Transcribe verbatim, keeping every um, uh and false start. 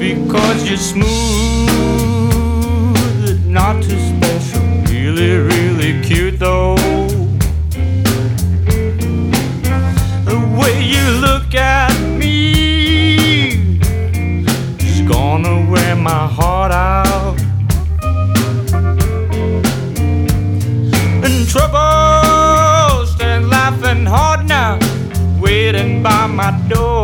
because you're smooth, not too special, really, really cute though. The way you look at me is gonna wear my heart out. And trouble stands laughing hard now, waiting by my door.